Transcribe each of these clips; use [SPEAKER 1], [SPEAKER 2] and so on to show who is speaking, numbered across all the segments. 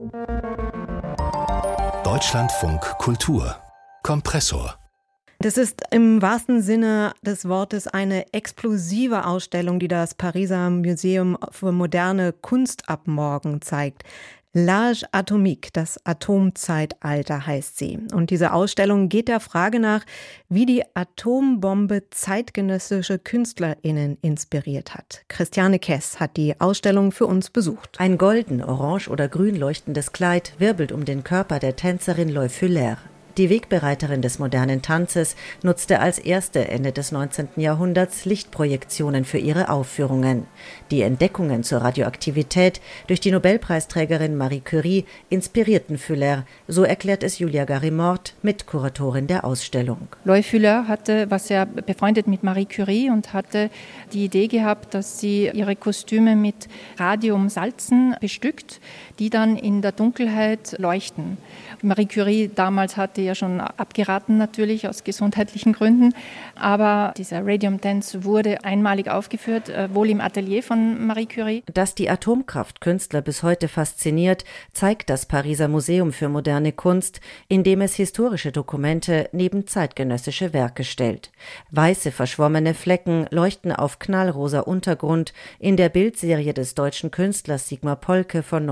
[SPEAKER 1] Deutschlandfunk Kultur Kompressor.
[SPEAKER 2] Das ist im wahrsten Sinne des Wortes eine explosive Ausstellung, die das Pariser Museum für moderne Kunst ab morgen zeigt. L'Âge atomique, das Atomzeitalter heißt sie. Und diese Ausstellung geht der Frage nach, wie die Atombombe zeitgenössische KünstlerInnen inspiriert hat. Christiane Kess hat die Ausstellung für uns besucht.
[SPEAKER 3] Ein golden, orange oder grün leuchtendes Kleid wirbelt um den Körper der Tänzerin Loy Fuller. Die Wegbereiterin des modernen Tanzes nutzte als erste Ende des 19. Jahrhunderts Lichtprojektionen für ihre Aufführungen. Die Entdeckungen zur Radioaktivität durch die Nobelpreisträgerin Marie Curie inspirierten Fuller, so erklärt es Julia Garimort, Mitkuratorin der Ausstellung.
[SPEAKER 4] Loy Fuller war sehr befreundet mit Marie Curie und hatte die Idee gehabt, dass sie ihre Kostüme mit Radiumsalzen bestückt, die dann in der Dunkelheit leuchten. Marie Curie damals hatte ja schon abgeraten, natürlich aus gesundheitlichen Gründen, aber dieser Radium Dance wurde einmalig aufgeführt, wohl im Atelier von Marie Curie.
[SPEAKER 3] Dass die Atomkraft Künstler bis heute fasziniert, zeigt das Pariser Museum für moderne Kunst, indem es historische Dokumente neben zeitgenössische Werke stellt. Weiße verschwommene Flecken leuchten auf knallrosa Untergrund in der Bildserie des deutschen Künstlers Sigmar Polke von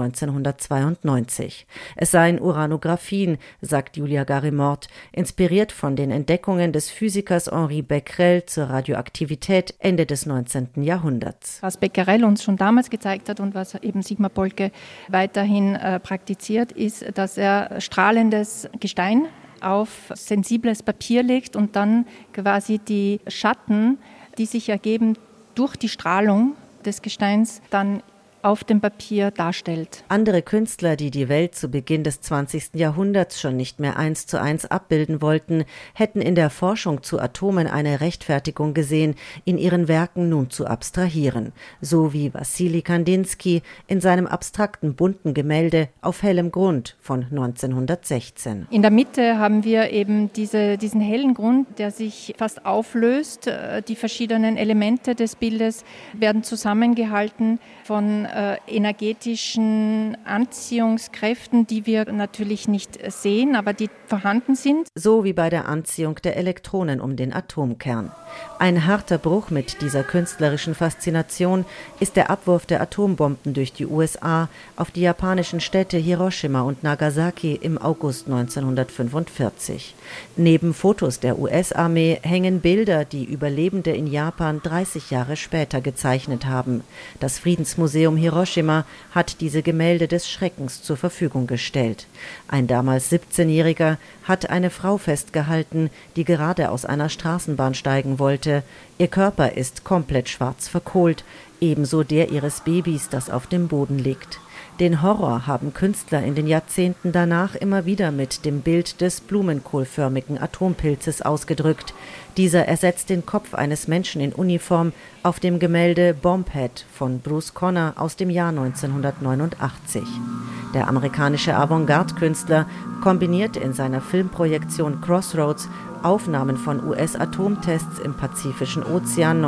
[SPEAKER 3] 1992. Es seien Uranographien, sagt Julia Garimort, inspiriert von den Entdeckungen des Physikers Henri Becquerel zur Radioaktivität Ende des 19. Jahrhunderts.
[SPEAKER 4] Was Becquerel uns schon damals gezeigt hat und was eben Sigmar Polke weiterhin praktiziert, ist, dass er strahlendes Gestein auf sensibles Papier legt und dann quasi die Schatten, die sich ergeben durch die Strahlung des Gesteins, dann auf dem Papier darstellt.
[SPEAKER 3] Andere Künstler, die die Welt zu Beginn des 20. Jahrhunderts schon nicht mehr 1:1 abbilden wollten, hätten in der Forschung zu Atomen eine Rechtfertigung gesehen, in ihren Werken nun zu abstrahieren. So wie Wassily Kandinsky in seinem abstrakten bunten Gemälde Auf hellem Grund von 1916.
[SPEAKER 4] In der Mitte haben wir eben diesen hellen Grund, der sich fast auflöst. Die verschiedenen Elemente des Bildes werden zusammengehalten von energetischen Anziehungskräften, die wir natürlich nicht sehen, aber die vorhanden sind.
[SPEAKER 3] So wie bei der Anziehung der Elektronen um den Atomkern. Ein harter Bruch mit dieser künstlerischen Faszination ist der Abwurf der Atombomben durch die USA auf die japanischen Städte Hiroshima und Nagasaki im August 1945. Neben Fotos der US-Armee hängen Bilder, die Überlebende in Japan 30 Jahre später gezeichnet haben. Das Friedensmuseum Hiroshima hat diese Gemälde des Schreckens zur Verfügung gestellt. Ein damals 17-Jähriger hat eine Frau festgehalten, die gerade aus einer Straßenbahn steigen wollte. Ihr Körper ist komplett schwarz verkohlt, ebenso der ihres Babys, das auf dem Boden liegt. Den Horror haben Künstler in den Jahrzehnten danach immer wieder mit dem Bild des blumenkohlförmigen Atompilzes ausgedrückt. Dieser ersetzt den Kopf eines Menschen in Uniform auf dem Gemälde Bombhead von Bruce Conner aus dem Jahr 1989. Der amerikanische Avantgarde-Künstler kombiniert in seiner Filmprojektion Crossroads Aufnahmen von US-Atomtests im Pazifischen Ozean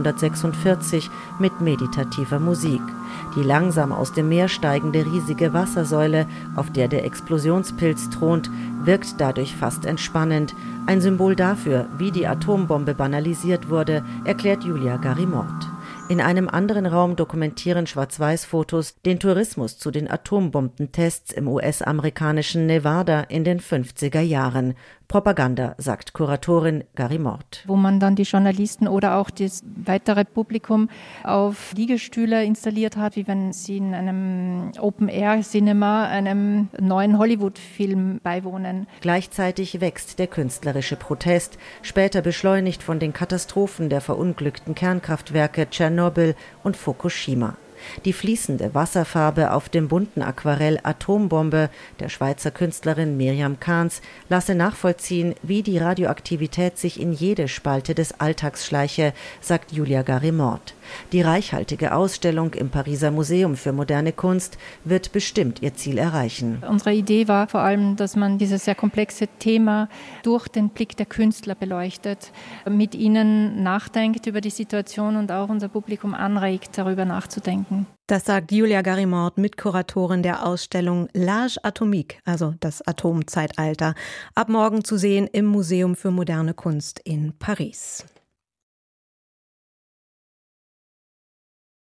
[SPEAKER 3] 1946 mit meditativer Musik. Die langsam aus dem Meer steigende riesige Wassersäule, auf der der Explosionspilz thront, wirkt dadurch fast entspannend. Ein Symbol dafür, wie die Atombombe banalisiert wurde, erklärt Julia Garimort. In einem anderen Raum dokumentieren Schwarz-Weiß-Fotos den Tourismus zu den Atombombentests im US-amerikanischen Nevada in den 50er Jahren. Propaganda, sagt Kuratorin Garimort.
[SPEAKER 4] Wo man dann die Journalisten oder auch das weitere Publikum auf Liegestühle installiert hat, wie wenn sie in einem Open-Air-Cinema einem neuen Hollywood-Film beiwohnen.
[SPEAKER 3] Gleichzeitig wächst der künstlerische Protest, später beschleunigt von den Katastrophen der verunglückten Kernkraftwerke Tschernobyl und Fukushima. Die fließende Wasserfarbe auf dem bunten Aquarell Atombombe der Schweizer Künstlerin Mirjam Kahns lasse nachvollziehen, wie die Radioaktivität sich in jede Spalte des Alltags schleiche, sagt Julia Garimort. Die reichhaltige Ausstellung im Pariser Museum für moderne Kunst wird bestimmt ihr Ziel erreichen.
[SPEAKER 4] Unsere Idee war vor allem, dass man dieses sehr komplexe Thema durch den Blick der Künstler beleuchtet, mit ihnen nachdenkt über die Situation und auch unser Publikum anregt, darüber nachzudenken. morgen.
[SPEAKER 2] Das sagt Julia Garimord, Mitkuratorin der Ausstellung L'Âge Atomique, also das Atomzeitalter. Ab morgen zu sehen im Museum für moderne Kunst in Paris.